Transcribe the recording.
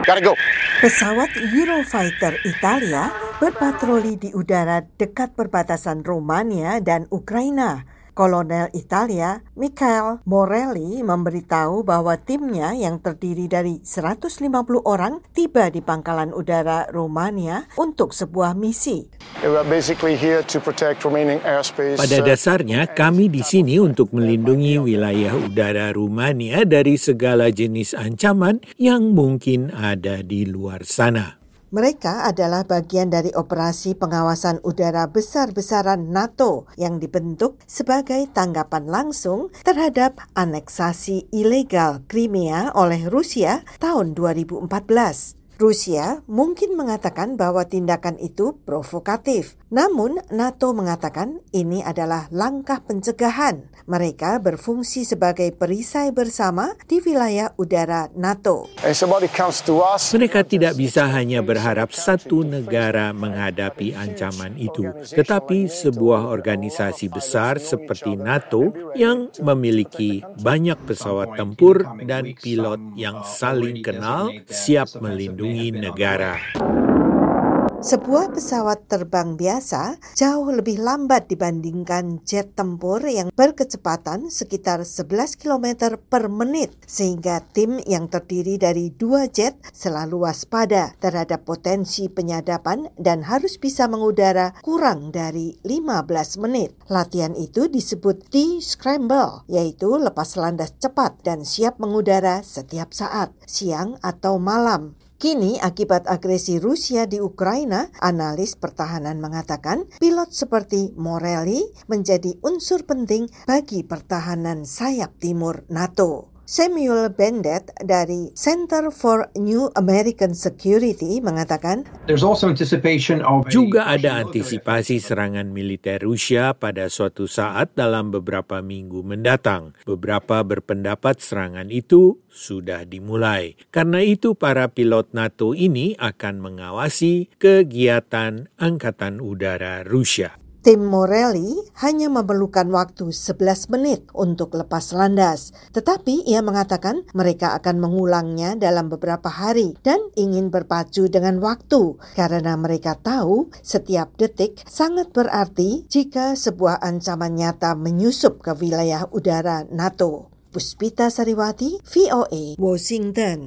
Gotta go. Pesawat Eurofighter Italia berpatroli di udara dekat perbatasan Rumania dan Ukraina. Kolonel Italia Michael Morelli memberitahu bahwa timnya yang terdiri dari 150 orang tiba di pangkalan udara Rumania untuk sebuah misi. Pada dasarnya, kami di sini untuk melindungi wilayah udara Rumania dari segala jenis ancaman yang mungkin ada di luar sana. Mereka adalah bagian dari operasi pengawasan udara besar-besaran NATO yang dibentuk sebagai tanggapan langsung terhadap aneksasi ilegal Crimea oleh Rusia tahun 2014. Rusia mungkin mengatakan bahwa tindakan itu provokatif. Namun, NATO mengatakan ini adalah langkah pencegahan. Mereka berfungsi sebagai perisai bersama di wilayah udara NATO. Mereka tidak bisa hanya berharap satu negara menghadapi ancaman itu, tetapi sebuah organisasi besar seperti NATO yang memiliki banyak pesawat tempur dan pilot yang saling kenal siap melindungi negara. Sebuah pesawat terbang biasa jauh lebih lambat dibandingkan jet tempur yang berkecepatan sekitar 11 km per menit, sehingga tim yang terdiri dari 2 jet selalu waspada terhadap potensi penyadapan dan harus bisa mengudara kurang dari 15 menit. Latihan itu disebut D-Scramble, yaitu lepas landas cepat dan siap mengudara setiap saat, siang atau malam. Kini, akibat agresi Rusia di Ukraina, analis pertahanan mengatakan pilot seperti Morelli menjadi unsur penting bagi pertahanan sayap timur NATO. Samuel Bendet dari Center for New American Security mengatakan, juga ada antisipasi serangan militer Rusia pada suatu saat dalam beberapa minggu mendatang. Beberapa berpendapat serangan itu sudah dimulai. Karena itu para pilot NATO ini akan mengawasi kegiatan Angkatan Udara Rusia. Tim Morelli hanya memerlukan waktu 11 menit untuk lepas landas. Tetapi ia mengatakan mereka akan mengulangnya dalam beberapa hari dan ingin berpacu dengan waktu karena mereka tahu setiap detik sangat berarti jika sebuah ancaman nyata menyusup ke wilayah udara NATO. Puspita Sariwati, VOA, Washington.